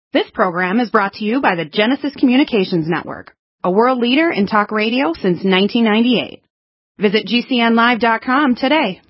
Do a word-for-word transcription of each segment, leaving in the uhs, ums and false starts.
This program is brought to you by the Genesis Communications Network, a world leader in talk radio since nineteen ninety-eight. Visit G C N live dot com today.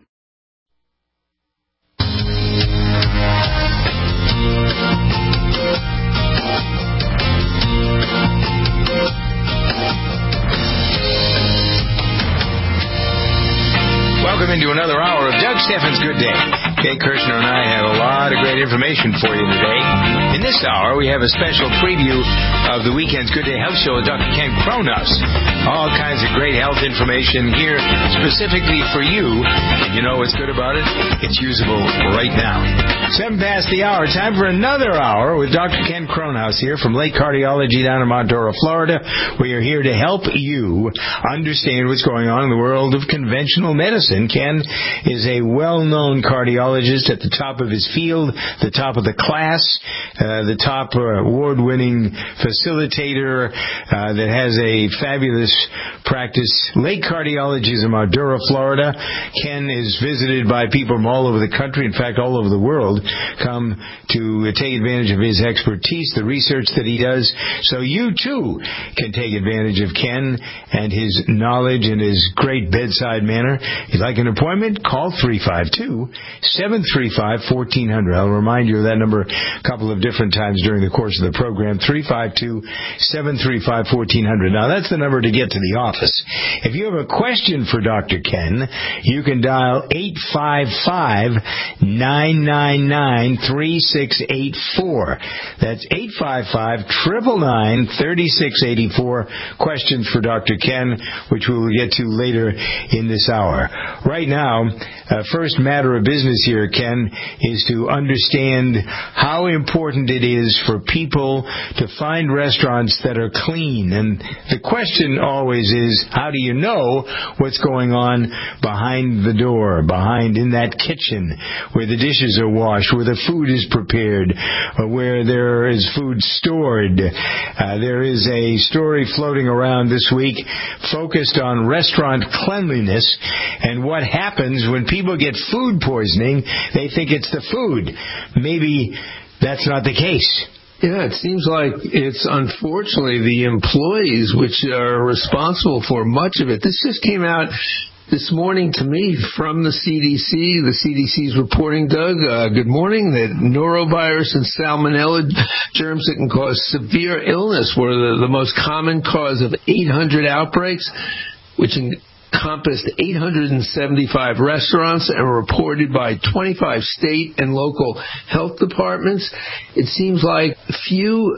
Welcome into another hour of Doug Steffens' Good Day. Kay Kirshner and I have a lot of great information for you today. In this hour, we have a special preview of the weekend's Good Day Health Show with Doctor Ken Kronos. All kinds of great health information here specifically for you. And you know what's good about it? It's usable right now. Seven past the hour. Time for another hour with Doctor Ken Kronos here from Lake Cardiology down in Montour, Florida. We are here to help you understand what's going on in the world of conventional medicine. Ken is a well-known cardiologist at the top of his field, the top of the class, uh, the top uh, award-winning facilitator uh, that has a fabulous practice. Lake Cardiology is in Madura, Florida. Ken is visited by people from all over the country, in fact, all over the world, come to take advantage of his expertise, the research that he does. So you, too, can take advantage of Ken and his knowledge and his great bedside manner. If you'd like an appointment, call three five two, seven three five, one four zero zero. I'll remind you of that number a couple of different times during the course of the program, three five two, seven three five, one four zero zero. Now, that's the number to get to the office. If you have a question for Doctor Ken, you can dial eight five five, nine nine nine, three six eight four. That's eight five five, nine nine nine, three six eight four. Questions for Doctor Ken, which we will get to later in this hour. Right now, uh, first matter of business here, Ken, is to understand how important it is for people to find restaurants that are clean. And the question always is, how do you know what's going on behind the door, behind in that kitchen, where the dishes are washed, where the food is prepared, or where there is food stored? Uh, there is a story floating around this week focused on restaurant cleanliness and what happens when people get food poisoning. They think it's the food. Maybe that's not the case. Yeah, it seems like it's unfortunately the employees which are responsible for much of it. This just came out this morning to me from the C D C. The C D C is reporting, Doug, uh, good morning, that norovirus and salmonella germs that can cause severe illness were the, the most common cause of eight hundred outbreaks, which encompassed eight hundred seventy-five restaurants and were reported by twenty-five state and local health departments. It seems like few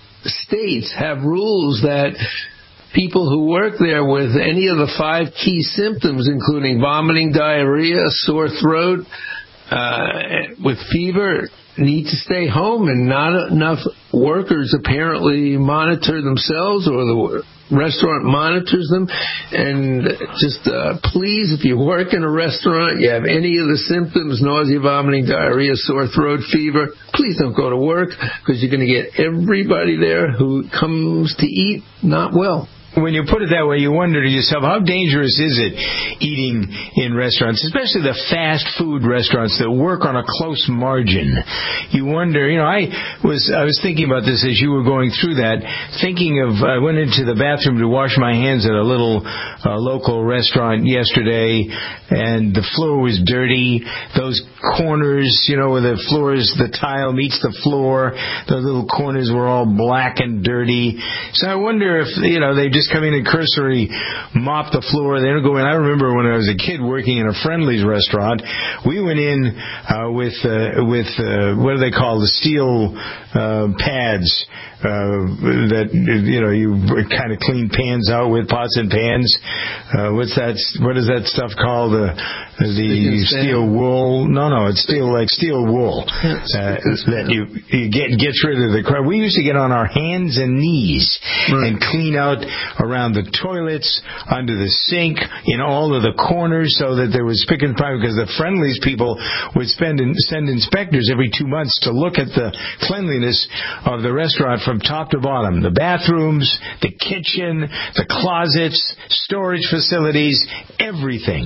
states have rules that people who work there with any of the five key symptoms, including vomiting, diarrhea, sore throat, uh, with fever, need to stay home, and not enough workers apparently monitor themselves, or the restaurant monitors them. And just uh, please, if you work in a restaurant, you have any of the symptoms, nausea, vomiting, diarrhea, sore throat, fever, please don't go to work, because you're going to get everybody there who comes to eat not well. When you put it that way, you wonder to yourself, how dangerous is it eating in restaurants, especially the fast food restaurants that work on a close margin? You wonder, you know, I was I was thinking about this as you were going through that, thinking of, I went into the bathroom to wash my hands at a little uh, local restaurant yesterday, and the floor was dirty. Those corners, you know, where the floor is, the tile meets the floor, the little corners were all black and dirty. So I wonder if, you know, they just come in and cursory mop the floor. They don't go in. I remember when I was a kid working in a Friendly's restaurant, we went in uh, with, uh, with uh, what do they call, the steel uh, pads uh, that, you know, you kind of clean pans out with, pots and pans. Uh, what's that? What is that stuff called? The, the steel wool? No, no, it's steel, like steel wool. Uh, that you, you get, gets rid of the crud. We used to get on our hands and knees right. and clean out around the toilets, under the sink, in all of the corners, so that there was spick and span, because the Friendly's people would spend in, send inspectors every two months to look at the cleanliness of the restaurant from top to bottom. The bathrooms, the kitchen, the closets, storage facilities, everything.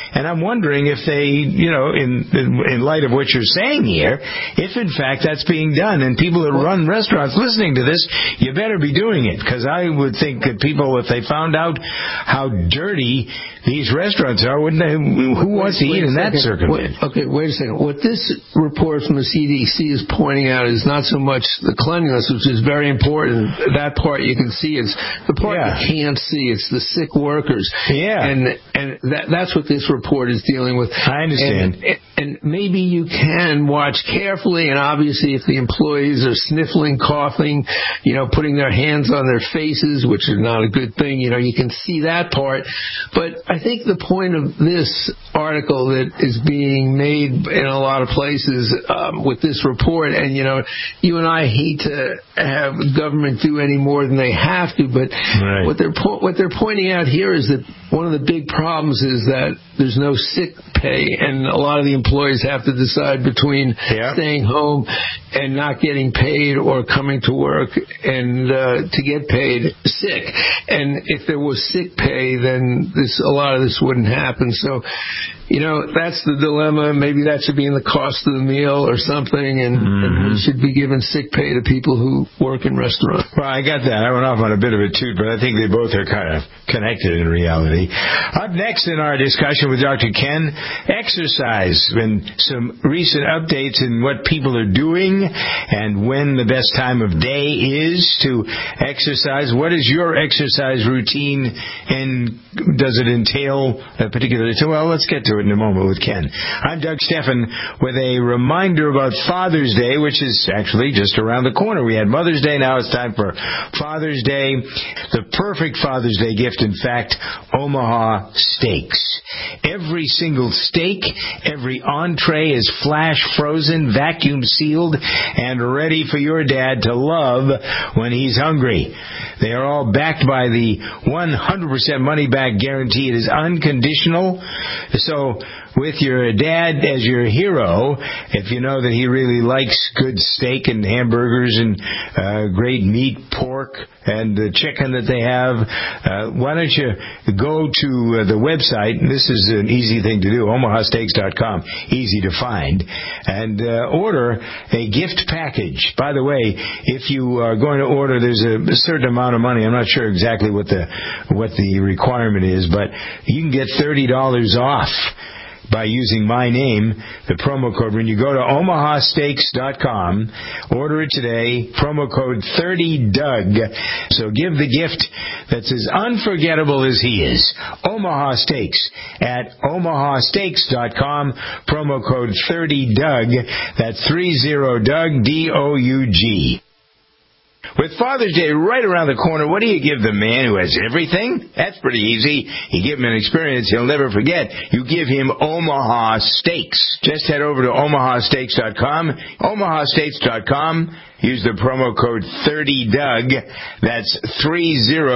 And I'm wondering if they, you know, in, in in light of what you're saying here, if in fact that's being done. And people that run restaurants listening to this, you better be doing it, because I would think that people, if they found out how dirty these restaurants are, wouldn't they? Who wants to eat in that circumstance? Okay, wait a second. What this report from the C D C is pointing out is not so much the cleanliness, which is very important. That part you can see. It's the part yeah. you can't see. It's the sick workers. Yeah. And and that, that's what this report is dealing with. I understand. And, and maybe you can watch carefully, and obviously if the employees are sniffling, coughing, you know, putting their hands on their faces, which is not a good thing, you know, you can see that part. But I think the point of this article that is being made in a lot of places um, with this report, and, you know, you and I hate to have government do any more than they have to, but right. what they're po- what they're pointing out here is that one of the big problems is that there's no sick pay, and a lot of the employees have to decide between yeah. staying home and not getting paid or coming to work and uh, to get paid sick. And if there was sick pay, then this a lot of this wouldn't happen. So, you know, that's the dilemma. Maybe that should be in the cost of the meal or something, and, mm-hmm. and we should be giving sick pay to people who work in restaurants. Well, I got that. I went off on a bit of a toot, but I think they both are kind of connected in reality. Up next in our discussion with Doctor Ken, exercise and some recent updates in what people are doing and when the best time of day is to exercise. What is your exercise routine, and does it entail a particular... Well, let's get to it in a moment with Ken. I'm Doug Steffen with a reminder about Father's Day, which is actually just around the corner. We had Mother's Day, now it's time for Father's Day. The perfect Father's Day gift, in fact, Omaha Steaks. Every single steak, every entree is flash frozen, vacuum sealed, and ready for your dad to love when he's hungry. They are all backed by the one hundred percent money-back guarantee. It is unconditional. So with your dad as your hero, if you know that he really likes good steak and hamburgers and uh, great meat, pork, and the chicken that they have, uh, why don't you go to uh, the website? This is an easy thing to do, omaha steaks dot com, easy to find, and uh, order a gift package. By the way, if you are going to order, there's a certain amount of money. I'm not sure exactly what the what the requirement is, but you can get thirty dollars off by using my name, the promo code. When you go to omaha steaks dot com, order it today, promo code thirty Doug. So give the gift that's as unforgettable as he is. Omaha Steaks at omaha steaks dot com, promo code thirty Doug. That's thirty Doug, D O U G. With Father's Day right around the corner, what do you give the man who has everything? That's pretty easy. You give him an experience he'll never forget. You give him Omaha Steaks. Just head over to omaha steaks dot com. omaha steaks dot com. Use the promo code thirty Doug. That's thirty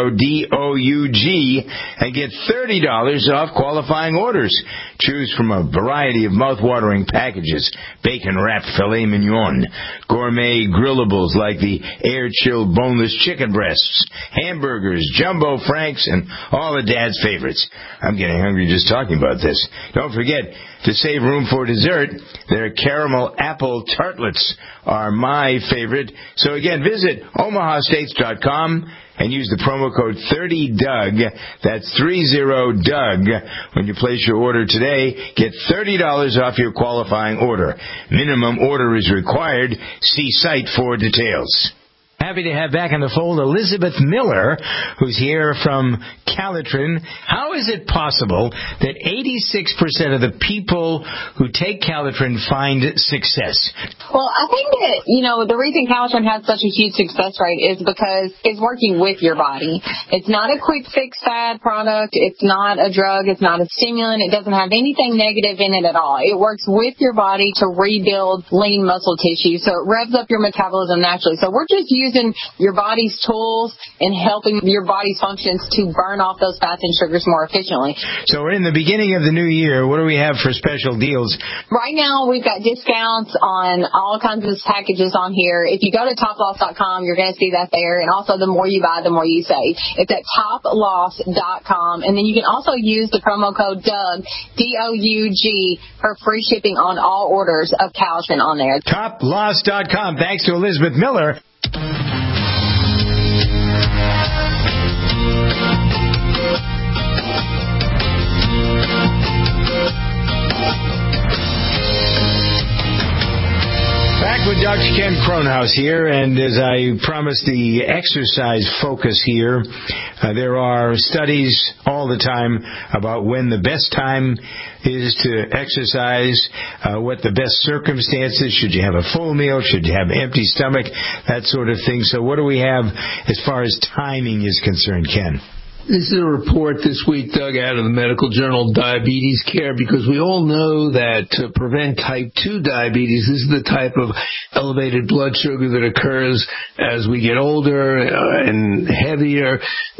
D O U G. And get thirty dollars off qualifying orders. Choose from a variety of mouth-watering packages. Bacon-wrapped filet mignon. Gourmet grillables like the air-chilled boneless chicken breasts. Hamburgers, jumbo franks, and all of Dad's favorites. I'm getting hungry just talking about this. Don't forget, to save room for dessert, their caramel apple tartlets are my favorite. So again, visit omaha steaks dot com and use the promo code thirty Doug. That's thirty Doug. When you place your order today, get thirty dollars off your qualifying order. Minimum order is required. See site for details. Happy to have back in the fold Elizabeth Miller, who's here from Calitrin. How is it possible that eighty-six percent of the people who take Calitrin find success? Well, I think that, you know, the reason Calitrin has such a huge success rate is because it's working with your body. It's not a quick fix fad product. It's not a drug. It's not a stimulant. It doesn't have anything negative in it at all. It works with your body to rebuild lean muscle tissue, so it revs up your metabolism naturally. So we're just using using your body's tools and helping your body's functions to burn off those fats and sugars more efficiently. So we're in the beginning of the new year. What do we have for special deals? Right now, we've got discounts on all kinds of packages on here. If you go to top loss dot com, you're going to see that there. And also, the more you buy, the more you save. It's at top loss dot com. And then you can also use the promo code Doug, D O U G, for free shipping on all orders of Calishin on there. top loss dot com. Thanks to Elizabeth Miller. Back with Doctor Ken Kronhaus here, and as I promised, the exercise focus here. Uh, there are studies all the time about when the best time is to exercise, uh, what the best circumstances, should you have a full meal, should you have an empty stomach, that sort of thing. So what do we have as far as timing is concerned, Ken? This is a report this week, Doug, out of the medical journal Diabetes Care, because we all know that to prevent type two diabetes, this is the type of elevated blood sugar that occurs as we get older uh, and heavier,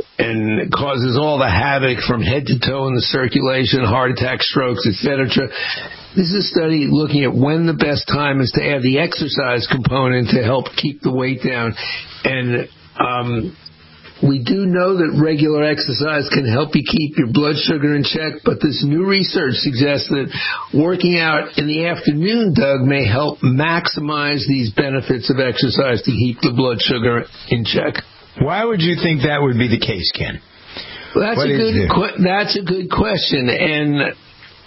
and causes all the havoc from head to toe in the circulation, heart attacks, strokes, et cetera. This is a study looking at when the best time is to add the exercise component to help keep the weight down. And um we do know that regular exercise can help you keep your blood sugar in check, but this new research suggests that working out in the afternoon, Doug, may help maximize these benefits of exercise to keep the blood sugar in check. Why would you think that would be the case, Ken? Well, that's what a good. Qu- that's a good question, and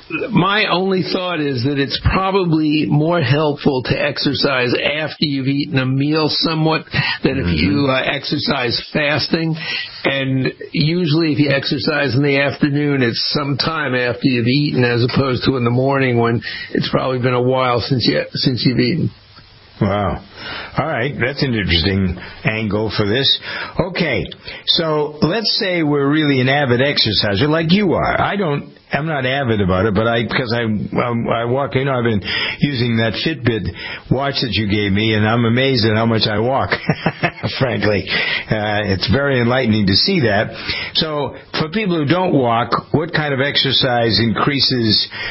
my only thought is that it's probably more helpful to exercise after you've eaten a meal somewhat than if mm-hmm. you uh, exercise fasting. And usually if you exercise in the afternoon, it's sometime after you've eaten as opposed to in the morning when it's probably been a while since you since you've eaten. Wow. All right. That's an interesting angle for this. Okay. So let's say we're really an avid exerciser like you are. I don't, I'm not avid about it, but I, because I, um, I walk, you know, I've been using that Fitbit watch that you gave me, and I'm amazed at how much I walk, frankly. Uh, it's very enlightening to see that. So for people who don't walk, what kind of exercise increases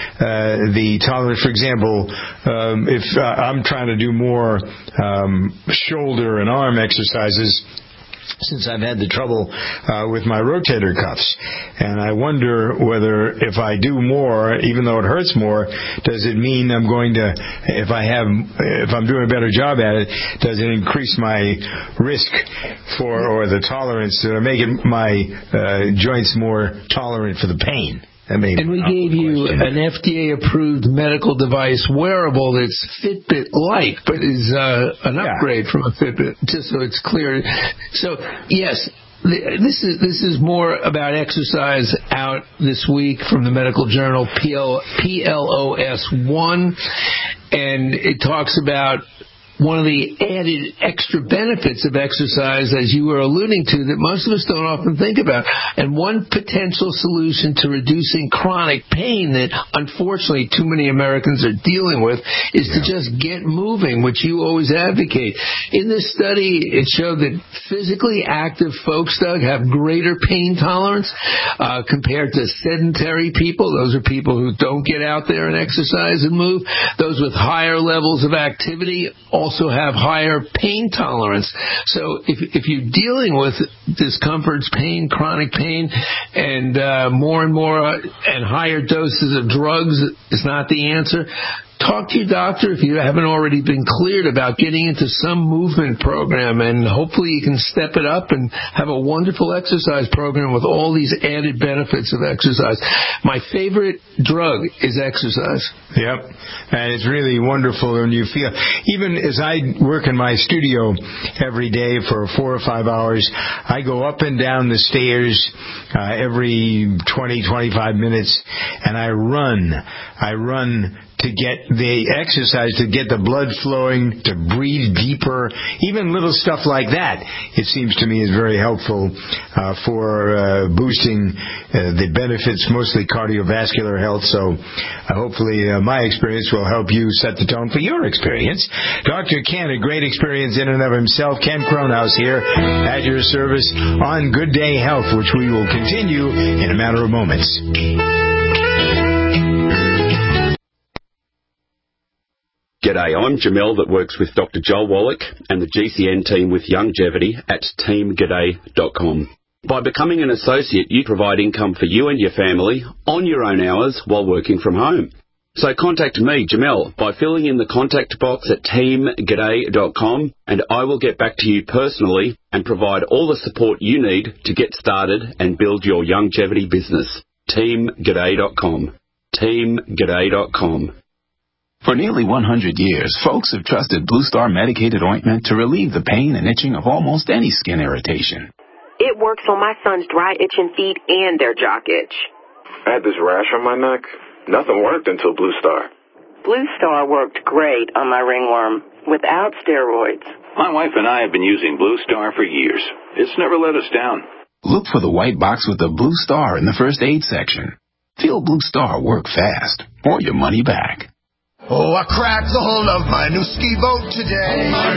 uh, the tolerance? For example, um, if uh, I'm trying to do more um, shoulder and arm exercises, since I've had the trouble uh, with my rotator cuffs. And I wonder whether if I do more, even though it hurts more, does it mean I'm going to, if I have, if I'm doing a better job at it, does it increase my risk for, or the tolerance, to make it my uh, joints more tolerant for the pain? And we gave you an F D A-approved medical device wearable that's Fitbit like, but is uh, an upgrade yeah. from a Fitbit, just so it's clear. So, yes, this is this is more about exercise out this week from the medical journal P L O S one, and it talks about one of the added extra benefits of exercise, as you were alluding to, that most of us don't often think about. And one potential solution to reducing chronic pain that, unfortunately, too many Americans are dealing with is yeah. to just get moving, which you always advocate. In this study, it showed that physically active folks, Doug, have greater pain tolerance uh, compared to sedentary people. Those are people who don't get out there and exercise and move. Those with higher levels of activity also have higher pain tolerance. So if if you're dealing with discomforts, pain, chronic pain, and uh, more and more uh, and higher doses of drugs is not the answer, talk to your doctor if you haven't already been cleared about getting into some movement program, and hopefully you can step it up and have a wonderful exercise program with all these added benefits of exercise. My favorite drug is exercise. Yep, and it's really wonderful when you feel, even as I work in my studio every day for four or five hours, I go up and down the stairs uh, every twenty, twenty-five minutes, and I run. I run to get the exercise, to get the blood flowing, to breathe deeper, even little stuff like that, it seems to me is very helpful uh, for uh, boosting uh, the benefits, mostly cardiovascular health. So uh, hopefully uh, my experience will help you set the tone for your experience. Doctor Ken, a great experience in and of himself. Ken Kronhaus here at your service on Good Day Health, which we will continue in a matter of moments. G'day, I'm Jamel that works with Doctor Joel Wallach and the G C N team with Longevity at team g'day dot com. By becoming an associate, you provide income for you and your family on your own hours while working from home. So contact me, Jamel, by filling in the contact box at team g'day dot com, and I will get back to you personally and provide all the support you need to get started and build your longevity business. team g'day dot com. team g'day dot com. For nearly one hundred years, folks have trusted Blue Star medicated ointment to relieve the pain and itching of almost any skin irritation. It works on my son's dry, itching feet and their jock itch. I had this rash on my neck. Nothing worked until Blue Star. Blue Star worked great on my ringworm without steroids. My wife and I have been using Blue Star for years. It's never let us down. Look for the white box with the Blue Star in the first aid section. Feel Blue Star work fast, or your money back. Oh, I cracked the hull of my new ski boat today. Oh my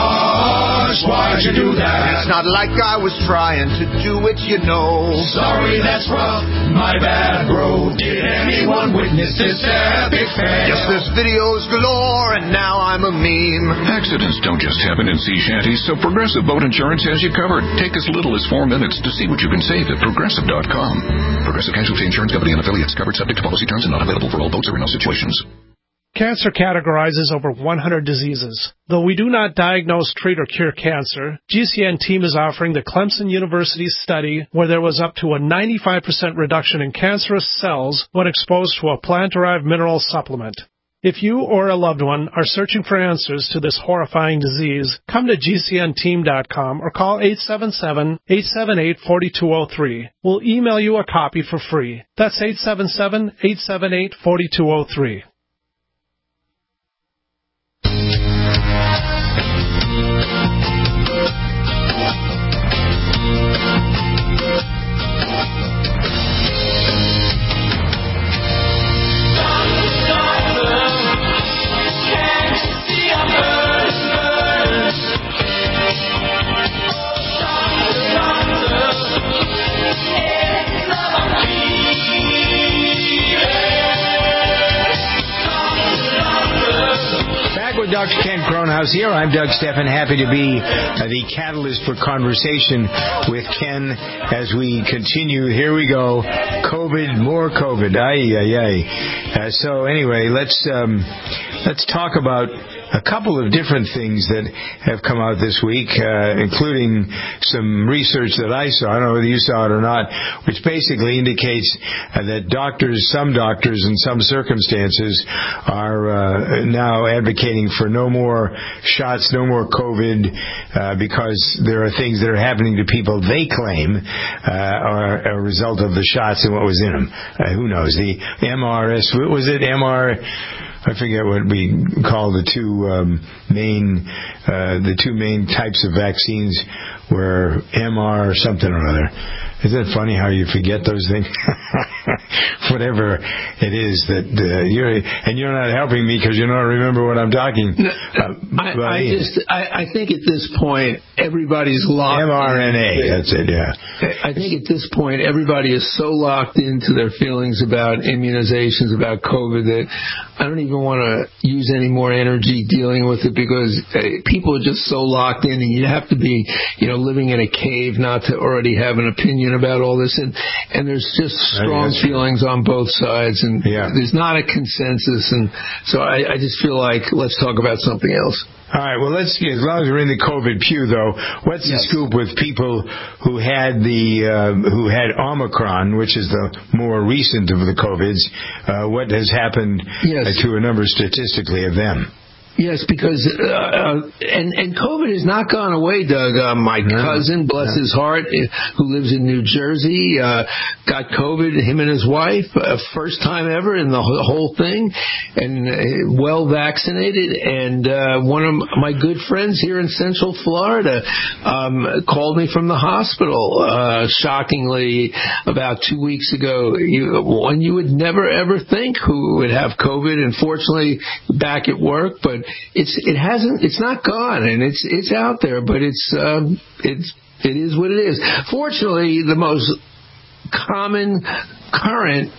gosh, why'd you do that? It's not like I was trying to do it, you know. Sorry, that's rough, my bad, bro. Did anyone witness this epic fail? Yes, there's videos galore, and now I'm a meme. Accidents don't just happen in sea shanties, so Progressive Boat Insurance has you covered. Take as little as four minutes to see what you can save at Progressive dot com. Progressive Casualty Insurance Company and affiliates, covered subject to policy terms and not available for all boats or in all situations. Cancer categorizes over one hundred diseases. Though we do not diagnose, treat, or cure cancer, G C N team is offering the Clemson University study where there was up to a ninety-five percent reduction in cancerous cells when exposed to a plant-derived mineral supplement. If you or a loved one are searching for answers to this horrifying disease, come to G C N team dot com or call eight seven seven, eight seven eight, four two zero three. We'll email you a copy for free. That's eight seven seven, eight seven eight, four two zero three. Doctor Ken Kronhaus here. I'm Doug Steffen, happy to be uh, the catalyst for conversation with Ken as we continue. Here we go. COVID, more COVID. Ay, ay, ay. Uh, so anyway, let's um, let's talk about a couple of different things that have come out this week, uh, including some research that I saw. I don't know whether you saw it or not, which basically indicates uh, that doctors, some doctors in some circumstances, are uh, now advocating for no more shots, no more COVID, uh, because there are things that are happening to people they claim uh, are a result of the shots and what was in them. Uh, who knows? The M R S, what was it? M R I forget what we call the two um, main uh, the two main types of vaccines were M R or something or other. Isn't it funny how you forget those things? Whatever it is that uh, you're, and you're not helping me because you don't remember what I'm talking. No, uh, I, I just, I, I think at this point everybody's locked. mRNA, that's it. Yeah. I think at this point everybody is so locked into their feelings about immunizations, about COVID, that I don't even want to use any more energy dealing with it, because uh, people are just so locked in, and you have to be, you know, living in a cave not to already have an opinion about all this, and and there's just strong feelings on both sides, and yeah. there's not a consensus, and so I, I just feel like let's talk about something else. All right, well, let's get, as long as we're in the COVID pew, though, what's yes. the scoop with people who had the uh, who had Omicron, which is the more recent of the COVIDs? Uh, what has happened yes. uh, to a number statistically of them? Yes, because uh, and and COVID has not gone away, Doug. Uh, my no, cousin, bless no. his heart, who lives in New Jersey, uh, got COVID. Him and his wife, uh, first time ever in the whole thing, and uh, well vaccinated. And uh, one of my good friends here in Central Florida um, called me from the hospital, uh, shockingly, about two weeks ago. You, one you would never ever think who would have COVID. Unfortunately, back at work, but It's it hasn't it's not gone, and it's it's out there, but it's um, it's it is what it is. Fortunately, the most common current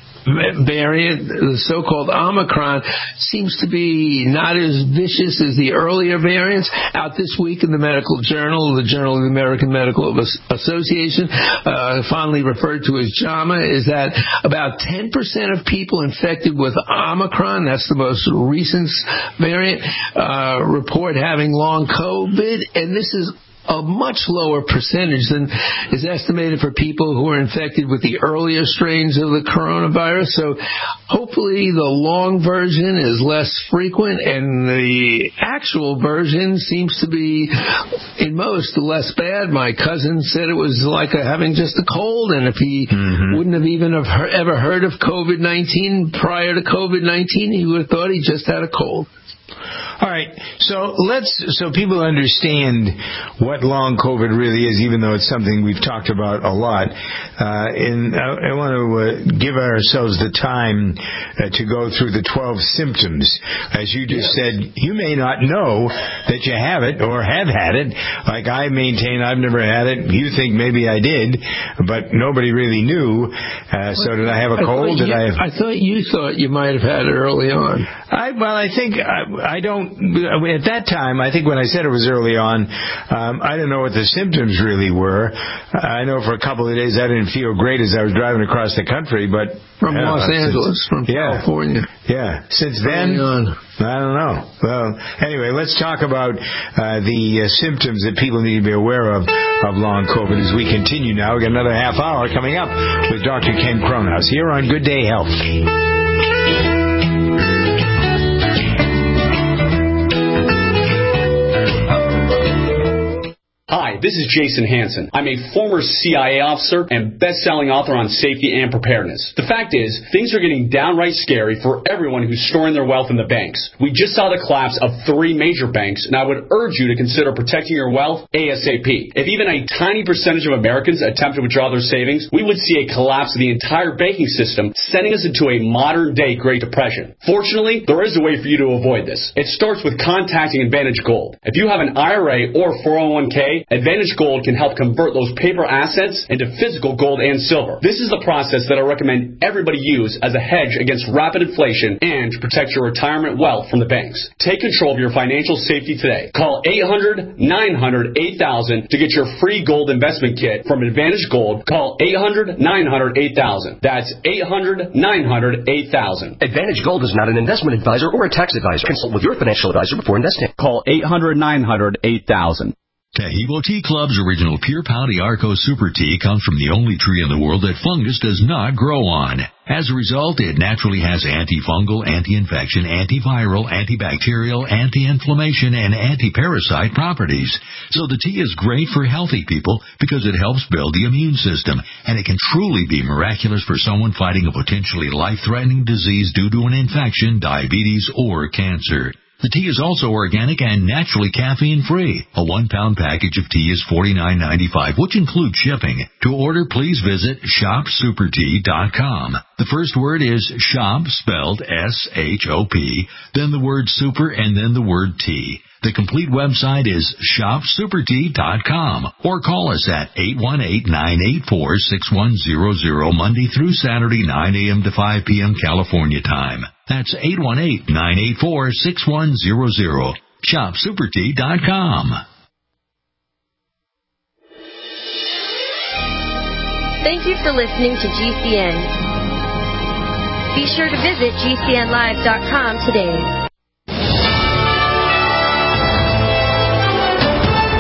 variant, the so-called Omicron, seems to be not as vicious as the earlier variants. Out this week in the Medical Journal, the Journal of the American Medical Association, uh, fondly referred to as JAMA, is that about ten percent of people infected with Omicron, that's the most recent variant, uh, report having long COVID, and this is a much lower percentage than is estimated for people who are infected with the earlier strains of the coronavirus. So hopefully the long version is less frequent, and the actual version seems to be, in most, less bad. My cousin said it was like a, having just a cold, and if he mm-hmm. wouldn't have even have he- ever heard of COVID nineteen prior to COVID nineteen, he would have thought he just had a cold. All right, so let's so people understand what long COVID really is, even though it's something we've talked about a lot. Uh, and I, I want to uh, give ourselves the time uh, to go through the twelve symptoms. As you just yes. said, you may not know that you have it or have had it. Like I maintain I've never had it. You think maybe I did, but nobody really knew. Uh, so did I have a cold? I did you, I have... I thought you thought you might have had it early on. I, well, I think I, I don't. At that time, I think when I said it was early on, um, I didn't know what the symptoms really were. I know for a couple of days I didn't feel great as I was driving across the country, but from Los know, Angeles, since, from yeah, California. Yeah, since then, I don't know. Well, anyway, let's talk about uh, the uh, symptoms that people need to be aware of of long COVID as we continue now. We got another half hour coming up with Doctor Ken Kronhaus here on Good Day Health. Hi, this is Jason Hansen. I'm a former C I A officer and best-selling author on safety and preparedness. The fact is, things are getting downright scary for everyone who's storing their wealth in the banks. We just saw the collapse of three major banks, and I would urge you to consider protecting your wealth ASAP. If even a tiny percentage of Americans attempt to withdraw their savings, we would see a collapse of the entire banking system, sending us into a modern-day Great Depression. Fortunately, there is a way for you to avoid this. It starts with contacting Advantage Gold. If you have an I R A or four oh one k, Advantage Gold can help convert those paper assets into physical gold and silver. This is the process that I recommend everybody use as a hedge against rapid inflation and to protect your retirement wealth from the banks. Take control of your financial safety today. Call eight hundred, nine hundred, eight thousand to get your free gold investment kit from Advantage Gold. Call eight hundred, nine hundred, eight thousand. That's eight hundred, nine hundred, eight thousand. Advantage Gold is not an investment advisor or a tax advisor. Consult with your financial advisor before investing. Call eight hundred, nine hundred, eight thousand. Taheebo Tea Club's original Pure Pau D'Arco Super Tea comes from the only tree in the world that fungus does not grow on. As a result, it naturally has antifungal, anti-infection, antiviral, antibacterial, anti-inflammation, and anti-parasite properties. So the tea is great for healthy people because it helps build the immune system, and it can truly be miraculous for someone fighting a potentially life-threatening disease due to an infection, diabetes, or cancer. The tea is also organic and naturally caffeine-free. A one-pound package of tea is forty-nine ninety-five, which includes shipping. To order, please visit shop super tea dot com. The first word is shop, spelled S H O P, then the word super, and then the word tea. The complete website is shop super tea dot com, or call us at eight one eight, nine eight four, six one zero zero Monday through Saturday, nine a.m. to five p.m. California time. That's eight one eight, nine eight four, six one zero zero. shop super tea dot com. Thank you for listening to G C N. Be sure to visit G C N live dot com today. U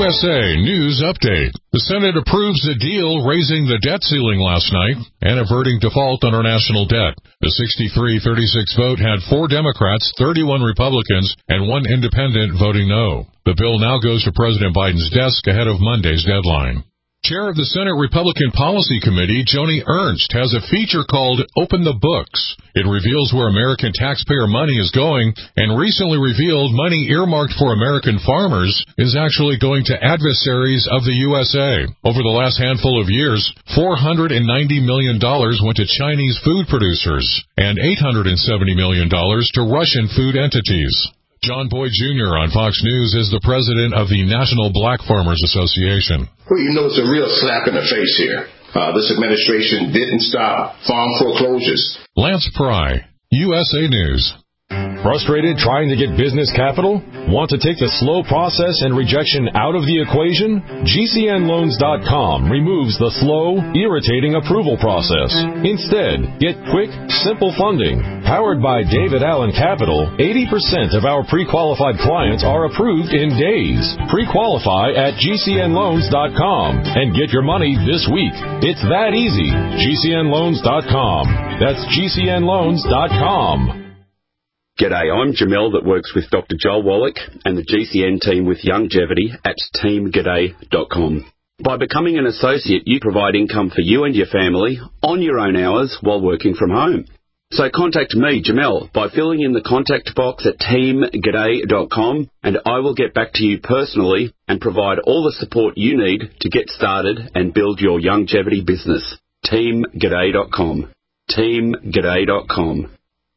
S A News Update. The Senate approves a deal raising the debt ceiling last night and averting default on our national debt. The sixty-three thirty-six vote had four Democrats, thirty-one Republicans, and one independent voting no. The bill now goes to President Biden's desk ahead of Monday's deadline. Chair of the Senate Republican Policy Committee, Joni Ernst, has a feature called Open the Books. It reveals where American taxpayer money is going, and recently revealed money earmarked for American farmers is actually going to adversaries of the U S A. Over the last handful of years, four hundred ninety million dollars went to Chinese food producers and eight hundred seventy million dollars to Russian food entities. John Boyd Junior on Fox News is the president of the National Black Farmers Association. Well, you know, it's a real slap in the face here. Uh, this administration didn't stop farm foreclosures. Lance Pry, U S A News. Frustrated trying to get business capital? Want to take the slow process and rejection out of the equation? G C N loans dot com removes the slow, irritating approval process. Instead, get quick, simple funding. Powered by David Allen Capital, eighty percent of our pre-qualified clients are approved in days. Pre-qualify at G C N loans dot com and get your money this week. It's that easy. G C N loans dot com. That's G C N loans dot com. G'day, I'm Jamel that works with Doctor Joel Wallach and the G C N team with Youngevity at team g'day dot com. By becoming an associate, you provide income for you and your family on your own hours while working from home. So contact me, Jamel, by filling in the contact box at team g'day dot com, and I will get back to you personally and provide all the support you need to get started and build your Youngevity business. team g'day dot com. team g'day dot com.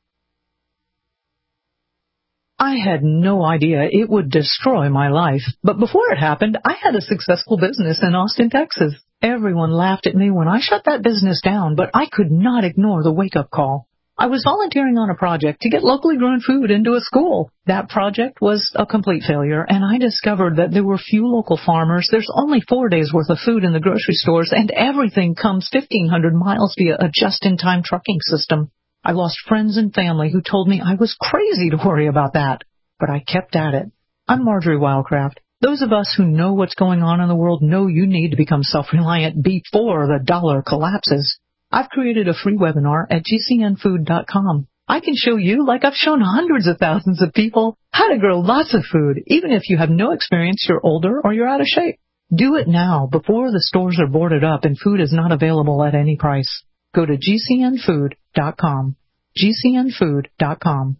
I had no idea it would destroy my life, but before it happened, I had a successful business in Austin, Texas. Everyone laughed at me when I shut that business down, but I could not ignore the wake-up call. I was volunteering on a project to get locally grown food into a school. That project was a complete failure, and I discovered that there were few local farmers. There's only four days' worth of food in the grocery stores, and everything comes fifteen hundred miles via a just-in-time trucking system. I lost friends and family who told me I was crazy to worry about that, but I kept at it. I'm Marjorie Wildcraft. Those of us who know what's going on in the world know you need to become self-reliant before the dollar collapses. I've created a free webinar at G C N food dot com. I can show you, like I've shown hundreds of thousands of people, how to grow lots of food, even if you have no experience, you're older, or you're out of shape. Do it now, before the stores are boarded up and food is not available at any price. Go to G C N food dot com. G C N food dot com.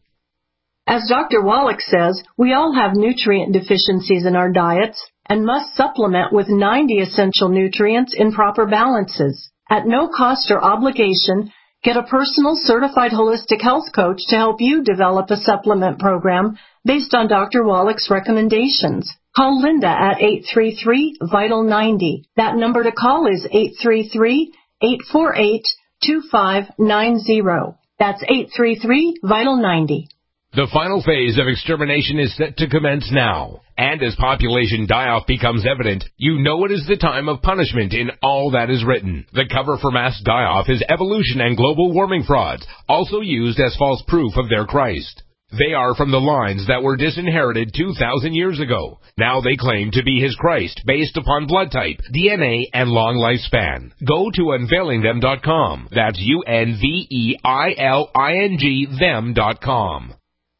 As Doctor Wallach says, we all have nutrient deficiencies in our diets and must supplement with ninety essential nutrients in proper balances. At no cost or obligation, get a personal certified holistic health coach to help you develop a supplement program based on Doctor Wallach's recommendations. Call Linda at eight three three, vital ninety. That number to call is eight three three, eight four eight, two five nine zero. That's eight three three, vital ninety. The final phase of extermination is set to commence now. And as population die-off becomes evident, you know it is the time of punishment in all that is written. The cover for mass die-off is evolution and global warming frauds, also used as false proof of their Christ. They are from the lines that were disinherited two thousand years ago. Now they claim to be his Christ based upon blood type, D N A, and long lifespan. Go to unveiling them dot com. That's U N V E I L I N G them dot com.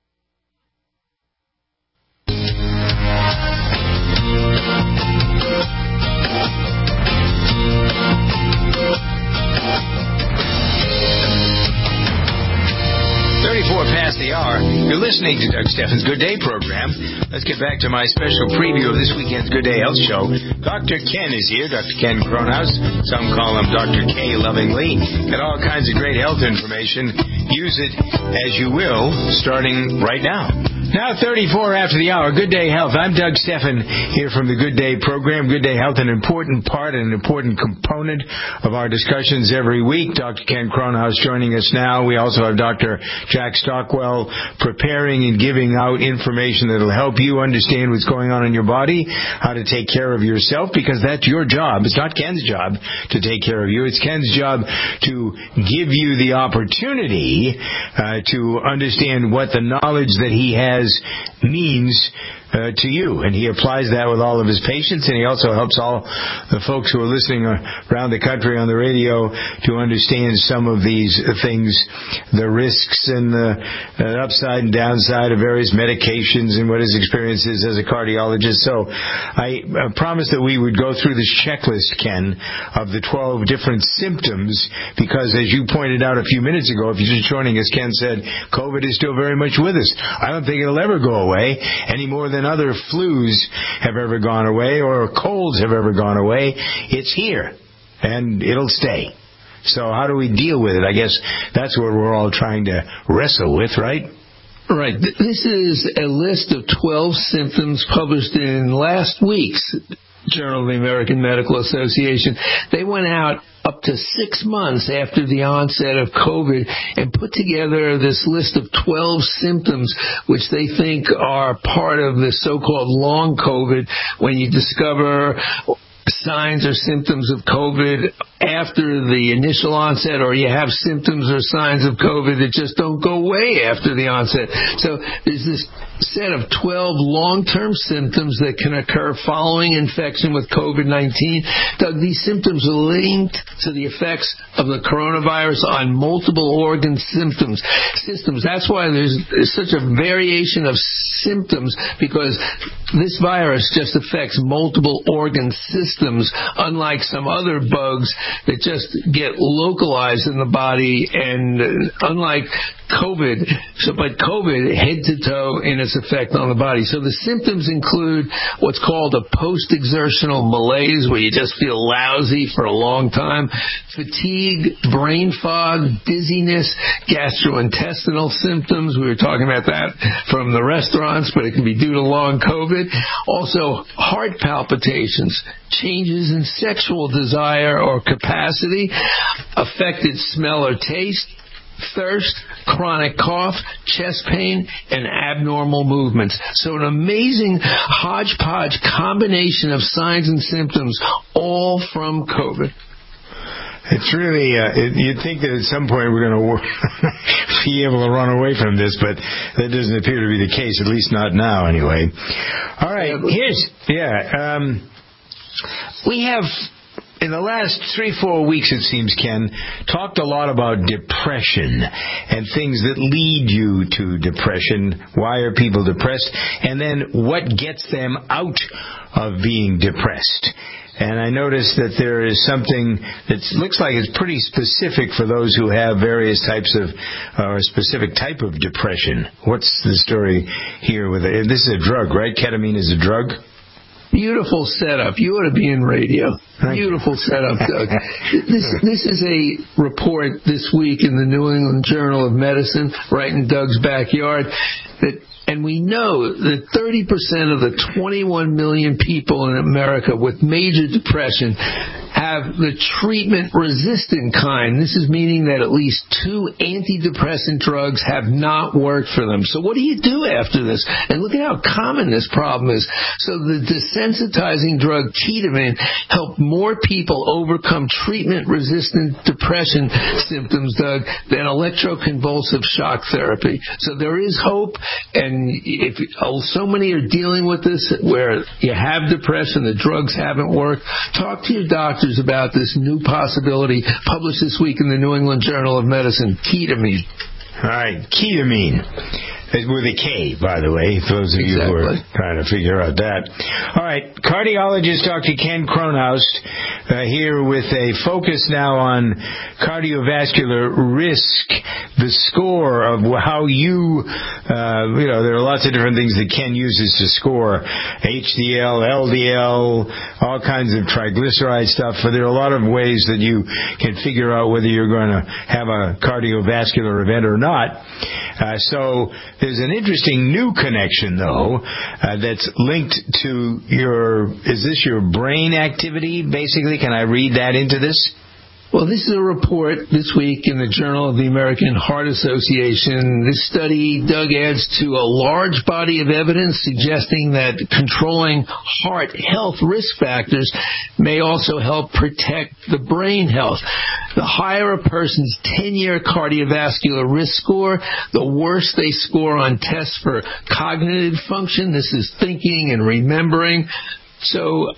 thirty-four past the hour. You're listening to Doug Steffens' Good Day program. Let's get back to my special preview of this weekend's Good Day Health Show. Doctor Ken is here, Doctor Ken Kronhaus. Some call him Doctor K lovingly. Got all kinds of great health information. Use it as you will, starting right now. Now thirty-four after the hour, Good Day Health. I'm Doug Steffen here from the Good Day program. Good Day Health, an important part and an important component of our discussions every week. Doctor Ken Kronhaus joining us now. We also have Doctor Jack Stockwell preparing and giving out information that will help you understand what's going on in your body, how to take care of yourself, because that's your job. It's not Ken's job to take care of you. It's Ken's job to give you the opportunity uh, to understand what the knowledge that he has means uh, to you. And he applies that with all of his patients, and he also helps all the folks who are listening around the country on the radio to understand some of these things, the risks and the uh, upside and downside of various medications and what his experience is as a cardiologist. So I uh, promised that we would go through this checklist, Ken, of the twelve different symptoms, because as you pointed out a few minutes ago, if you're just joining us, Ken said COVID is still very much with us. I don't think it'll ever go away any more than other flus have ever gone away or colds have ever gone away. It's here, and it'll stay. So how do we deal with it? I guess that's what we're all trying to wrestle with, right? Right. This is a list of twelve symptoms published in last week's Journal of the American Medical Association. They went out up to six months after the onset of COVID and put together this list of twelve symptoms which they think are part of the so-called long COVID, when you discover signs or symptoms of COVID after the initial onset, or you have symptoms or signs of COVID that just don't go away after the onset. So there's this set of twelve long-term symptoms that can occur following infection with COVID nineteen. Doug, these symptoms are linked to the effects of the coronavirus on multiple organ symptoms systems. That's why there's, there's such a variation of symptoms, because this virus just affects multiple organ systems, unlike some other bugs that just get localized in the body, and unlike COVID, so but COVID head to toe in its effect on the body. So the symptoms include what's called a post-exertional malaise, where you just feel lousy for a long time, fatigue, brain fog, dizziness, gastrointestinal symptoms. We were talking about that from the restaurants, but it can be due to long COVID. Also, heart palpitations, changes in sexual desire or capacity, affected smell or taste, thirst, chronic cough, chest pain, and abnormal movements. So an amazing hodgepodge combination of signs and symptoms, all from COVID. It's really, uh, it, you'd think that at some point we're going to be able to run away from this, but that doesn't appear to be the case, at least not now anyway. All right, here's, yeah, um, we have, in the last three, four weeks, it seems, Ken, talked a lot about depression and things that lead you to depression. Why are people depressed? And then what gets them out of being depressed? And I noticed that there is something that looks like it's pretty specific for those who have various types of, or a specific type of depression. What's the story here with it? This is a drug, right? Ketamine is a drug? Beautiful setup. You ought to be in radio. Beautiful setup, Doug. This this is a report this week in the New England Journal of Medicine, right in Doug's backyard, that, and we know that thirty percent of the twenty-one million people in America with major depression have the treatment-resistant kind. This is meaning that at least two antidepressant drugs have not worked for them. So what do you do after this? And look at how common this problem is. So the desensitizing drug ketamine helped more people overcome treatment-resistant depression symptoms, Doug, than electroconvulsive shock therapy. So there is hope, and if oh, so many are dealing with this where you have depression, the drugs haven't worked, talk to your doctor about this new possibility published this week in the New England Journal of Medicine, ketamine. All right, ketamine. With a K, by the way, for those of you exactly. who are trying to figure out that. All right, cardiologist Doctor Ken Kronhaus uh, here with a focus now on cardiovascular risk, the score of how you, uh, you know, there are lots of different things that Ken uses to score, H D L, L D L, all kinds of triglyceride stuff. But there are a lot of ways that you can figure out whether you're going to have a cardiovascular event or not. Uh, so there's an interesting new connection, though, uh, that's linked to your, is this your brain activity, basically? Can I read that into this? Well, this is a report this week in the Journal of the American Heart Association. This study, Doug, adds to a large body of evidence suggesting that controlling heart health risk factors may also help protect the brain health. the higher a person's ten-year cardiovascular risk score, the worse they score on tests for cognitive function. This is thinking and remembering. So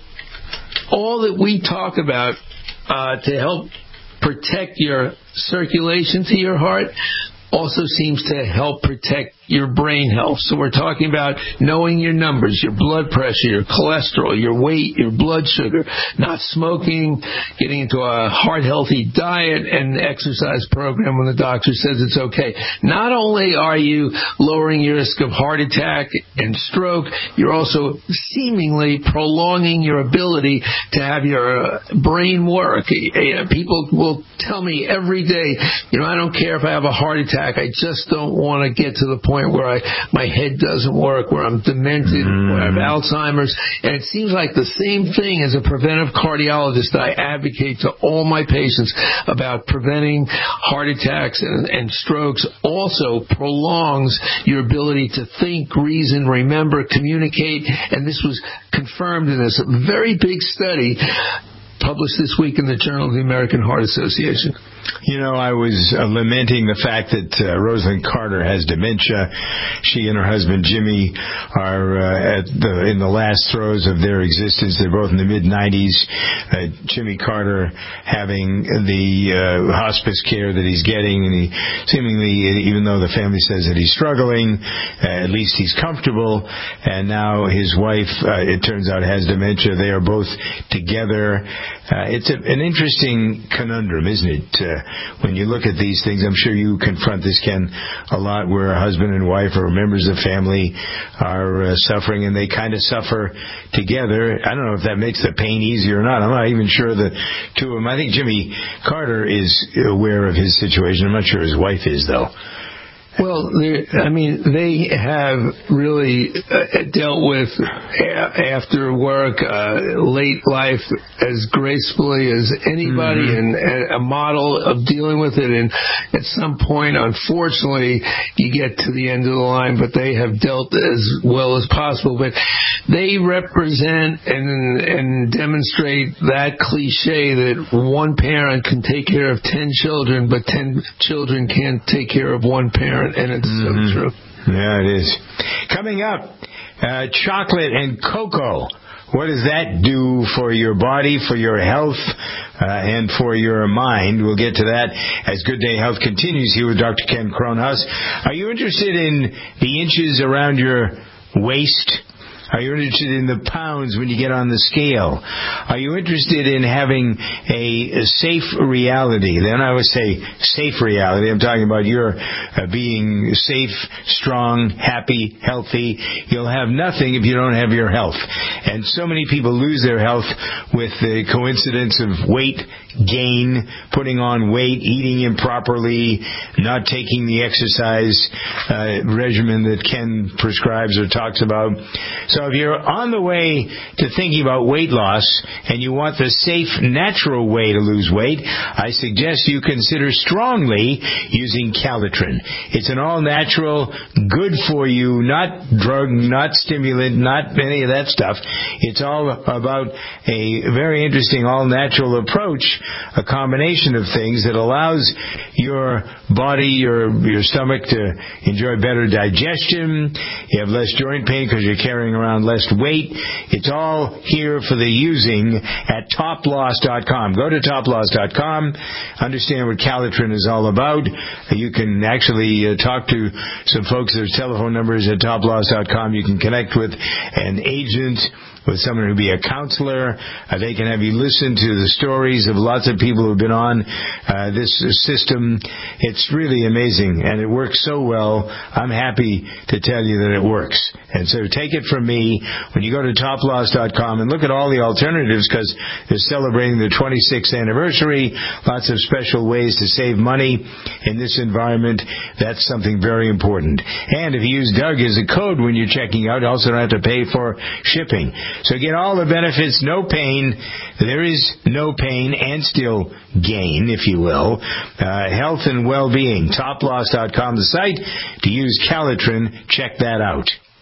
all that we talk about uh, to help protect your circulation to your heart also seems to help protect your brain health. So we're talking about knowing your numbers, your blood pressure, your cholesterol, your weight, your blood sugar, not smoking, getting into a heart-healthy diet and exercise program when the doctor says it's okay. Not only are you lowering your risk of heart attack and stroke, you're also seemingly prolonging your ability to have your brain work. People will tell me every day, you know, I don't care if I have a heart attack, I just don't want to get to the point where I, my head doesn't work, where I'm demented, mm. where I have Alzheimer's. And it seems like the same thing as a preventive cardiologist. I advocate to all my patients about preventing heart attacks and, and strokes. Also prolongs your ability to think, reason, remember, communicate. And this was confirmed in this very big study published this week in the Journal of the American Heart Association. You know, I was uh, lamenting the fact that uh, Rosalind Carter has dementia. She and her husband Jimmy are uh, at the, in the last throes of their existence. They're both in the mid nineties. Uh, Jimmy Carter having the uh, hospice care that he's getting, and he seemingly, even though the family says that he's struggling, uh, at least he's comfortable. And now his wife, uh, it turns out, has dementia. They are both together. Uh, it's a, an interesting conundrum, isn't it? Uh, when you look at these things, I'm sure you confront this, Ken, a lot, where a husband and wife or members of family are uh, suffering, and they kind of suffer together. I don't know if that makes the pain easier or not. I'm not even sure the two of them. I think Jimmy Carter is aware of his situation. I'm not sure his wife is, though. Well, I mean, they have really uh, dealt with a- after work, uh, late life as gracefully as anybody, mm-hmm. and, and a model of dealing with it. And at some point, unfortunately, you get to the end of the line, but they have dealt as well as possible. But they represent and and demonstrate that cliche that one parent can take care of ten children, but ten children can't take care of one parent. And it's mm-hmm. so true. Yeah, it is. Coming up, uh, chocolate and cocoa. What does that do for your body, for your health, uh, and for your mind? We'll get to that as Good Day Health continues here with Doctor Ken Kronhaus. Are you interested in the inches around your waist? Are you interested in the pounds when you get on the scale? Are you interested in having a safe reality? Then I would say safe reality. I'm talking about your uh, being safe, strong, happy, healthy. You'll have nothing if you don't have your health. And so many people lose their health with the coincidence of weight gain, putting on weight, eating improperly, not taking the exercise uh, regimen that Ken prescribes or talks about. So if you're on the way to thinking about weight loss and you want the safe, natural way to lose weight, I suggest you consider strongly using Calitrin. It's an all-natural, good for you, not drug, not stimulant, not any of that stuff. It's all about a very interesting all-natural approach, a combination of things that allows your body, your your stomach to enjoy better digestion. You have less joint pain because you're carrying around less weight. It's all here for the using at top loss dot com. Go to top loss dot com. Understand what Calitrin is all about. You can actually uh, talk to some folks. There's telephone numbers at top loss dot com. You can connect with an agent, with someone who'd be a counselor. Uh, they can have you listen to the stories of lots of people who've been on uh, this system. It's really amazing, and it works so well. I'm happy to tell you that it works. And so take it from me. When you go to top loss dot com and look at all the alternatives, because they're celebrating the twenty-sixth anniversary, lots of special ways to save money in this environment. That's something very important. And if you use Doug as a code when you're checking out, you also don't have to pay for shipping. So get all the benefits, no pain. There is no pain and still gain, if you will. Uh, health and well-being. top loss dot com, the site to use Calitrin. Check that out.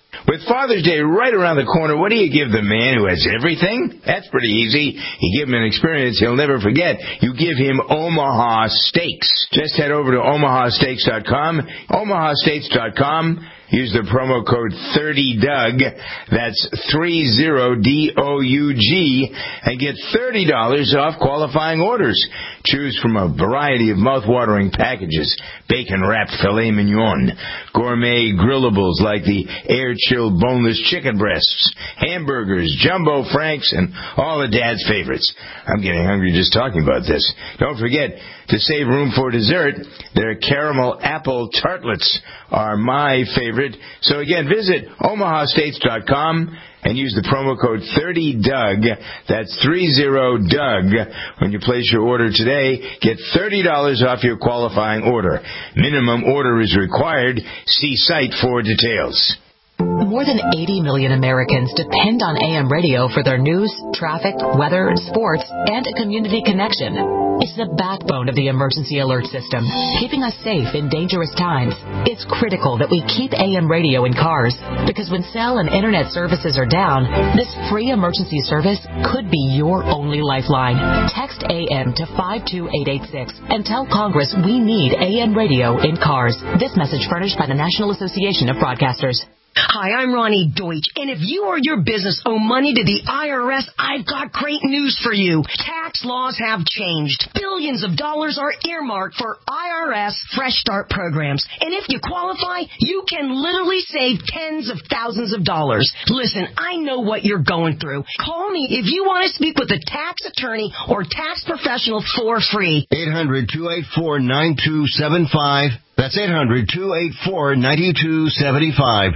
With Father's Day right around the corner, what do you give the man who has everything? That's pretty easy. You give him an experience he'll never forget. You give him Omaha Steaks. Just head over to omaha steaks dot com. omaha steaks dot com. Use the promo code thirty Doug. That's thirty D O U G, and get thirty dollars off qualifying orders. Choose from a variety of mouth-watering packages: bacon-wrapped filet mignon, gourmet grillables like the air-chilled boneless chicken breasts, hamburgers, jumbo franks, and all of Dad's favorites. I'm getting hungry just talking about this. Don't forget to save room for dessert. Their caramel apple tartlets are my favorite. So again, visit omaha steaks dot com and use the promo code thirty Doug. That's thirty Doug. When you place your order today, get thirty dollars off your qualifying order. Minimum order is required. See site for details. More than eighty million Americans depend on A M radio for their news, traffic, weather, sports, and a community connection. It's the backbone of the emergency alert system, keeping us safe in dangerous times. It's critical that we keep A M radio in cars, because when cell and internet services are down, this free emergency service could be your only lifeline. Text A M to five two eight eight six and tell Congress we need A M radio in cars. This message furnished by the National Association of Broadcasters. Hi, I'm Ronnie Deutsch, and if you or your business owe money to the I R S, I've got great news for you. Tax laws have changed. Billions of dollars are earmarked for I R S Fresh Start programs, and if you qualify, you can literally save tens of thousands of dollars. Listen, I know what you're going through. Call me if you want to speak with a tax attorney or tax professional for free. eight hundred two eight four nine two seven five. That's eight hundred two eight four nine two seven five.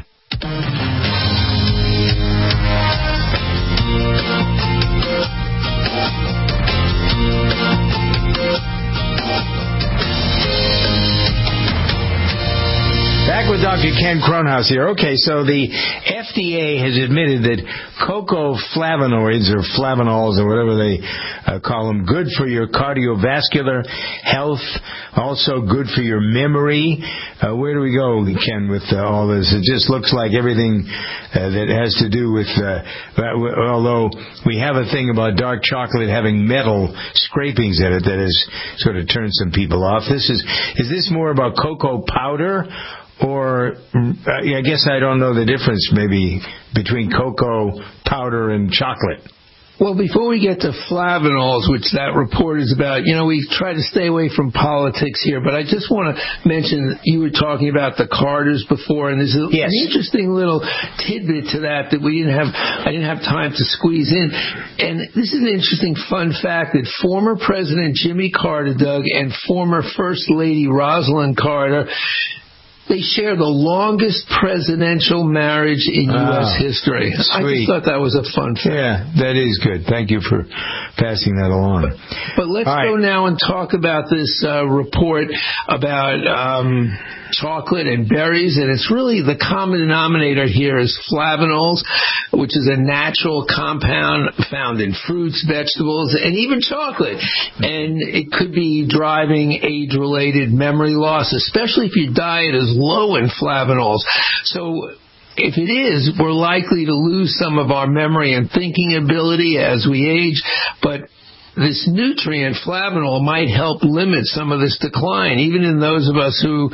Back with Doctor Ken Kronhaus here. Okay, so the F D A has admitted that cocoa flavonoids, or flavanols, or whatever they uh, call them, good for your cardiovascular health, also good for your memory. Uh, where do we go, Ken, with uh, all this? It just looks like everything uh, that has to do with, uh, although we have a thing about dark chocolate having metal scrapings in it that has sort of turned some people off. This is, is this more about cocoa powder? Or, I guess I don't know the difference, maybe, between cocoa powder and chocolate. Well, before we get to flavanols, which that report is about, you know, we try to stay away from politics here, but I just want to mention, you were talking about the Carters before, and there's a, yes. an interesting little tidbit to that that we didn't have, I didn't have time to squeeze in. And this is an interesting fun fact that former President Jimmy Carter, Doug, and former First Lady Rosalind Carter, they share the longest presidential marriage in U S Oh, history. Sweet. I just thought that was a fun fact. Yeah, that is good. Thank you for passing that along. But, but let's All go right. now and talk about this uh, report about um, chocolate and berries, and it's really the common denominator here is flavanols, which is a natural compound found in fruits, vegetables, and even chocolate. And it could be driving age-related memory loss, especially if your diet is low in flavanols. So if it is, we're likely to lose some of our memory and thinking ability as we age, but this nutrient, flavanol, might help limit some of this decline, even in those of us who,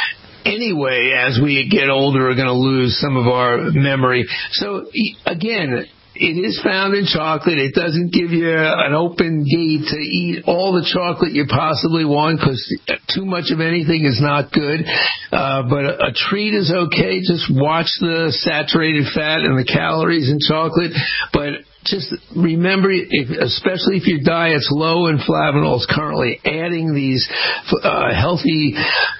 anyway, as we get older, are going to lose some of our memory. So, again, it is found in chocolate. It doesn't give you an open gate to eat all the chocolate you possibly want, because too much of anything is not good. Uh, but a, a treat is okay. Just watch the saturated fat and the calories in chocolate. But just remember, if, especially if your diet's low in flavanols currently, adding these uh, healthy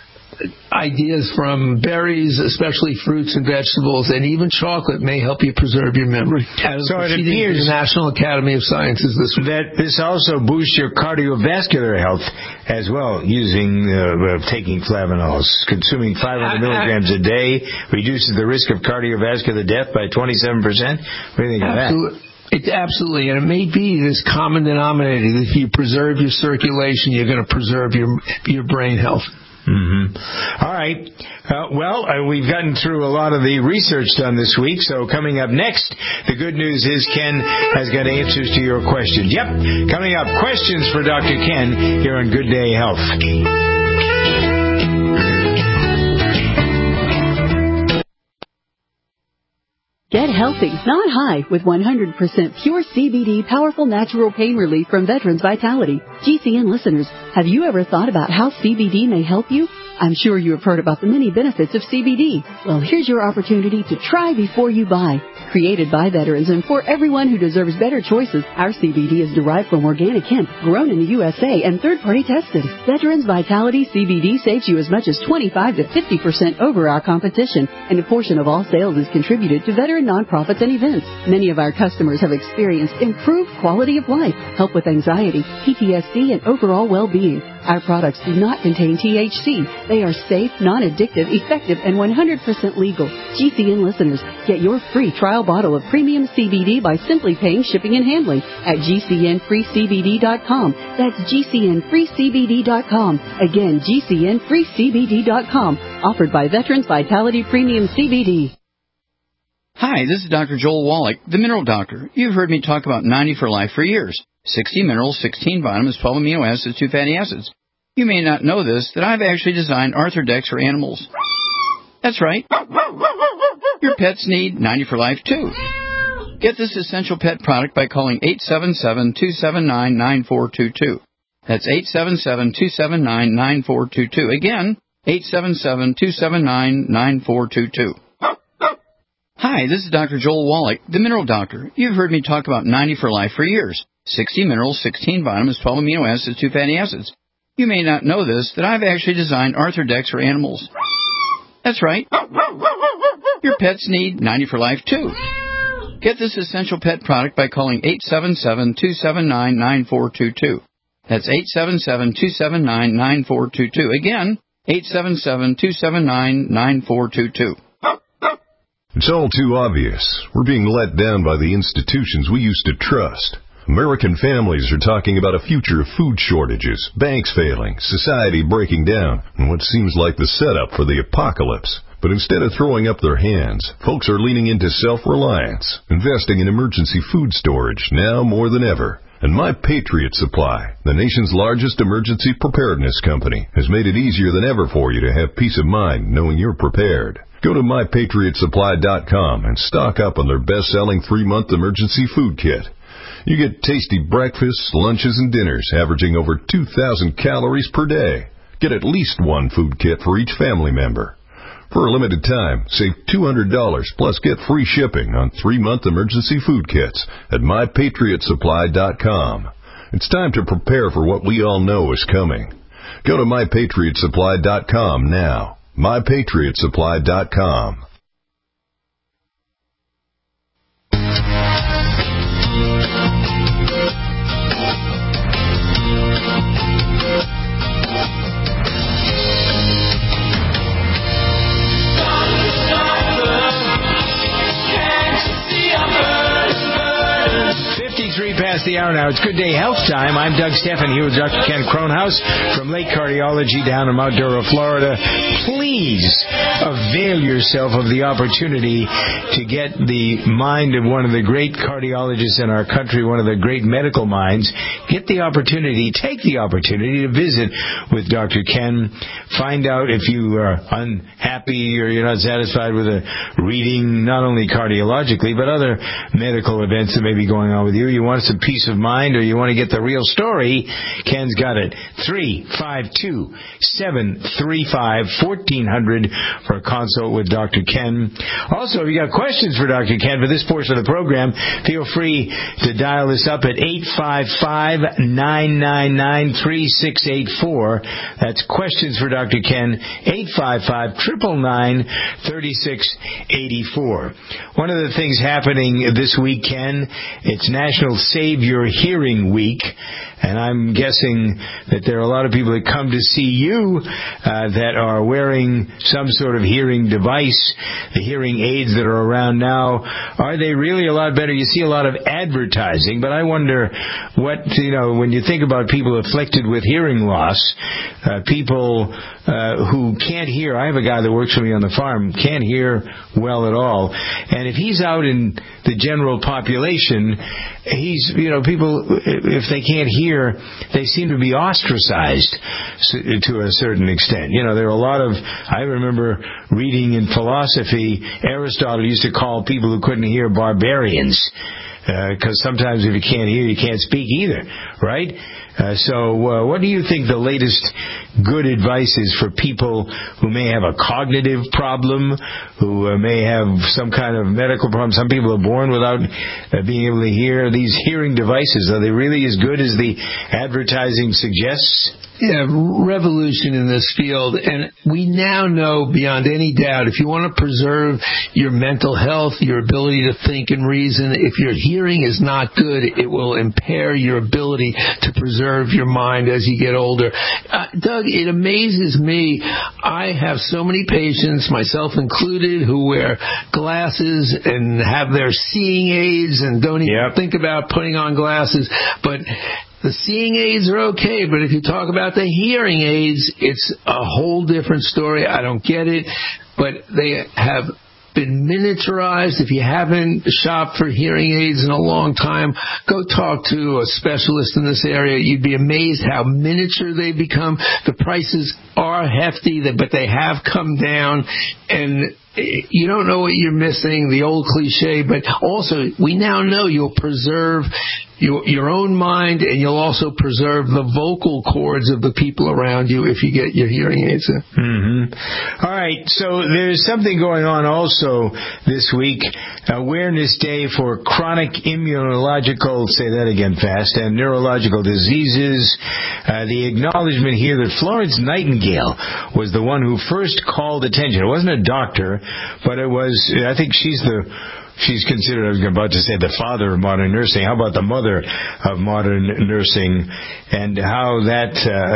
ideas from berries, especially fruits and vegetables, and even chocolate may help you preserve your memory. So it appears the National Academy of Sciences this week. that this also boosts your cardiovascular health as well, using uh, uh, taking flavanols. Consuming five hundred milligrams a day reduces the risk of cardiovascular death by twenty-seven percent. What do you think of that? It, absolutely, and it may be this common denominator that if you preserve your circulation, you're going to preserve your your brain health. Mm-hmm. All right. Uh, well, uh, we've gotten through a lot of the research done this week, so coming up next, the good news is Ken has got answers to your questions. Yep, coming up, questions for Doctor Ken here on Good Day Health. Get healthy, not high, with one hundred percent pure C B D powerful natural pain relief from Veterans Vitality. G C N listeners, have you ever thought about how C B D may help you? I'm sure you have heard about the many benefits of C B D. Well, here's your opportunity to try before you buy. Created by veterans and for everyone who deserves better choices, our C B D is derived from organic hemp, grown in the U S A and third-party tested. Veterans Vitality C B D saves you as much as twenty-five to fifty percent over our competition, and a portion of all sales is contributed to veteran nonprofits and events. Many of our customers have experienced improved quality of life, help with anxiety, P T S D, and overall well-being. Our products do not contain T H C. They are safe, non-addictive, effective, and one hundred percent legal. G C N listeners, get your free trial bottle of premium C B D by simply paying shipping and handling at G C N free C B D dot com. That's G C N free C B D dot com. Again, G C N free C B D dot com. Offered by Veterans Vitality Premium C B D. Hi, this is Doctor Joel Wallach, the Mineral Doctor. You've heard me talk about ninety for Life for years. sixty minerals, sixteen vitamins, twelve amino acids, two fatty acids. You may not know this, that I've actually designed Arthrodex for animals. That's right. Your pets need ninety for Life, too. Get this essential pet product by calling eight seven seven, two seven nine, nine four two two. That's eight seven seven, two seven nine, nine four two two. Again, eight seven seven, two seven nine, nine four two two. Hi, this is Doctor Joel Wallach, the Mineral Doctor. You've heard me talk about ninety for Life for years. sixty minerals, sixteen vitamins, twelve amino acids, two fatty acids. You may not know this, that I've actually designed Arthrodex for animals. That's right. Your pets need ninety for Life, too. Get this essential pet product by calling eight seven seven, two seven nine, nine four two two. That's eight seven seven, two seven nine, nine four two two. Again, eight seven seven, two seven nine, nine four two two. It's all too obvious. We're being let down by the institutions we used to trust. American families are talking about a future of food shortages, banks failing, society breaking down, and what seems like the setup for the apocalypse. But instead of throwing up their hands, folks are leaning into self-reliance, investing in emergency food storage now more than ever. And My Patriot Supply, the nation's largest emergency preparedness company, has made it easier than ever for you to have peace of mind knowing you're prepared. Go to my patriot supply dot com and stock up on their best-selling three-month emergency food kit. You get tasty breakfasts, lunches, and dinners averaging over two thousand calories per day. Get at least one food kit for each family member. For a limited time, save two hundred dollars plus get free shipping on three-month emergency food kits at my patriot supply dot com. It's time to prepare for what we all know is coming. Go to my patriot supply dot com now. my patriot supply dot com. fifty-three past the hour now. It's Good Day Health time. I'm Doug Stephan here with Doctor Ken Kronhaus from Lake Cardiology down in Mount Dora, Florida. Please avail yourself of the opportunity to get the mind of one of the great cardiologists in our country, one of the great medical minds. Get the opportunity, take the opportunity to visit with Doctor Ken. Find out if you are unhappy or you're not satisfied with a reading, not only cardiologically, but other medical events that may be going on with you. You want some peace of mind or you want to get the real story, Ken's got it. three five two, seven three five, one four zero zero for a consult with Doctor Ken. Also, if you got questions for Doctor Ken for this portion of the program, feel free to dial us up at eight five five, nine nine nine, three six eight four. That's questions for Doctor Ken, eight five five, nine nine nine, three six eight four. One of the things happening this week, Ken, it's National Save Your Hearing Week. And I'm guessing that there are a lot of people that come to see you uh, that are wearing some sort of hearing device. The hearing aids that are around now, are they really a lot better? You see a lot of advertising, but I wonder what, you know, when you think about people afflicted with hearing loss, uh, people uh, who can't hear. I have a guy that works for me on the farm, can't hear well at all. And if he's out in the general population, he's, you know, people, if they can't hear, they seem to be ostracized to a certain extent. You know, there are a lot of, I remember reading in philosophy, Aristotle used to call people who couldn't hear barbarians, because uh, sometimes if you can't hear, you can't speak either, right? Uh, so uh, what do you think the latest good advice is for people who may have a cognitive problem, who uh, may have some kind of medical problem? Some people are born without uh, being able to hear. These hearing devices, are they really as good as the advertising suggests? Yeah, revolution in this field. And we now know beyond any doubt, if you want to preserve your mental health, your ability to think and reason, if your hearing is not good, it will impair your ability to preserve your mind as you get older. Uh, Doug, it amazes me. I have so many patients, myself included, who wear glasses and have their seeing aids and don't even yep. think about putting on glasses. But the seeing aids are okay, but if you talk about the hearing aids, it's a whole different story. I don't get it, but they have been miniaturized. If you haven't shopped for hearing aids in a long time, go talk to a specialist in this area. You'd be amazed how miniature they become. The prices are hefty, but they have come down, and you don't know what you're missing, the old cliche, but also we now know you'll preserve your, your own mind, and you'll also preserve the vocal cords of the people around you if you get your hearing aids in. Mm-hmm. All right, so there's something going on also this week, Awareness Day for Chronic Immunological, say that again fast, and Neurological Diseases. Uh, the acknowledgement here that Florence Nightingale was the one who first called attention. It wasn't a doctor, but it was, I think she's the, she's considered, I was about to say, the father of modern nursing. How about the mother of modern nursing? And how that,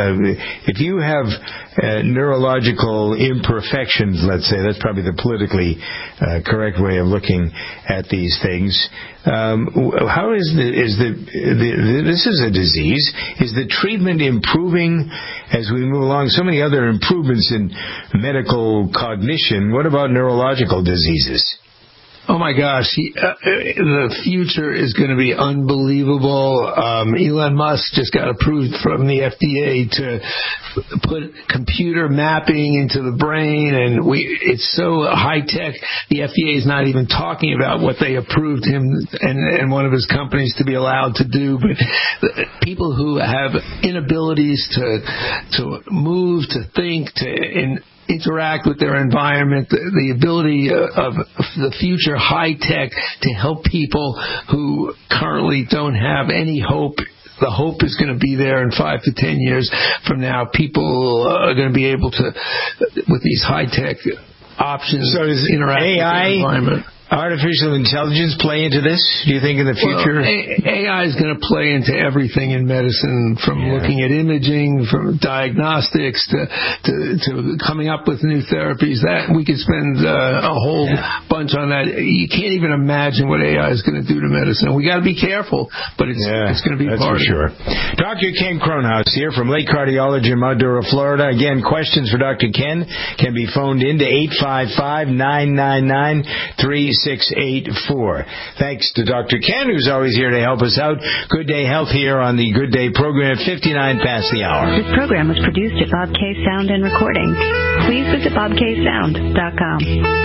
uh, if you have uh, neurological imperfections, let's say, that's probably the politically uh, correct way of looking at these things. Um, how is the, is the, the, the, this is a disease, is the treatment improving as we move along? So many other improvements in medical cognition. What about neurological diseases? Oh, my gosh. He, uh, the future is going to be unbelievable. Um, Elon Musk just got approved from the F D A to put computer mapping into the brain, and we it's so high-tech, the F D A is not even talking about what they approved him and, and one of his companies to be allowed to do. But people who have inabilities to, to move, to think, to in, interact with their environment, the, the ability of the future high-tech to help people who currently don't have any hope. The hope is going to be there in five to ten years from now. People are going to be able to, with these high-tech options, so does interact A I, with their environment. Artificial intelligence play into this, do you think, in the future? Well, A I is going to play into everything in medicine, from yeah. looking at imaging, from diagnostics to, to to coming up with new therapies. That we could spend uh, a whole yeah. bunch on that. You can't even imagine what A I is going to do to medicine. We got to be careful, but it's yeah, it's going to be that's part for sure. It. Doctor Ken Kronhaus here from Lake Cardiology in Madura, Florida. Again, questions for Doctor Ken can be phoned into eight five five, nine nine nine, three six eight four. Thanks to Doctor Ken, who's always here to help us out. Good Day Health here on the Good Day program, fifty-nine past the hour. This program was produced at Bob K Sound and Recording. Please visit bob k sound dot com.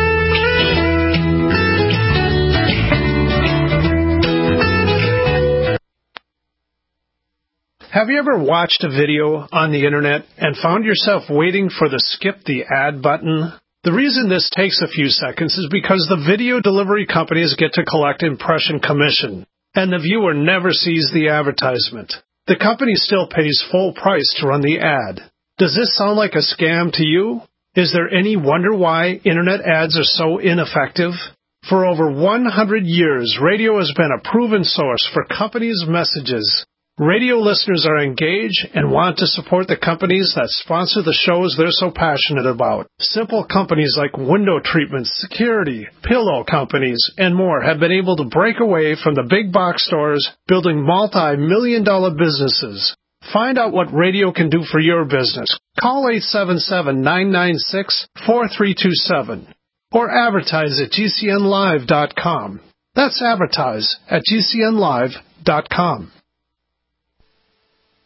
Have you ever watched a video on the internet and found yourself waiting for the skip the ad button? The reason this takes a few seconds is because the video delivery companies get to collect impression commission, and the viewer never sees the advertisement. The company still pays full price to run the ad. Does this sound like a scam to you? Is there any wonder why internet ads are so ineffective? For over one hundred years, radio has been a proven source for companies' messages. Radio listeners are engaged and want to support the companies that sponsor the shows they're so passionate about. Simple companies like window treatments, security, pillow companies, and more have been able to break away from the big box stores, building multi-million dollar businesses. Find out what radio can do for your business. Call eight seven seven, nine nine six, four three two seven or advertise at G C N live dot com. That's advertise at G C N live dot com.